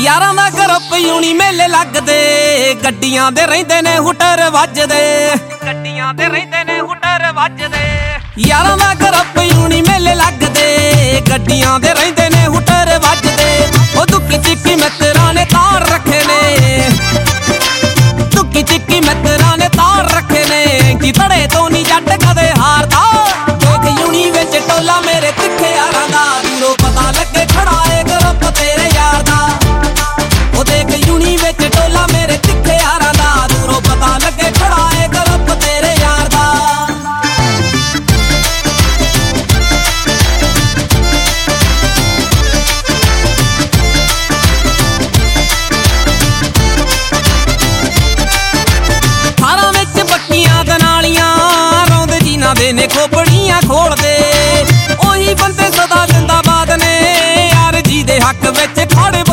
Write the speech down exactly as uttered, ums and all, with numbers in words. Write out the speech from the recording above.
यारां दा group uni मेले लगदे गड्डियां दे रहिंदे ने हुटर वजदे गड्डियां दे रहिंदे ने हुटर वजदे यारां दा ग्रुप यूनी मेले लगदे गड्डियां दे रहिंदे ने हुटर वजदे ओ दुक्की चिक्की मित्तरां ने तार रखे ने दुक्की चिक्की मित्तरां ने तार रखे ने कि तड़े तो नी जट कदे हारदा देख यूनी विच टोला मेरे तिखे यारां दा दूरों पता लगे खड़ा ए ग्रुप तेरे यार दा ओ देख यूनी विच टोला मेरे तिखे यारां दा दूरों पता लगे खड़ा ए ग्रुप तेरे यार दा थारां विच पक्कियां ते नालियां रौंदे जीना दे ने खोपड़ियां खोलदे ओही बंदे सदा जिंदाबाद ने यार जी दे हक विच खड़े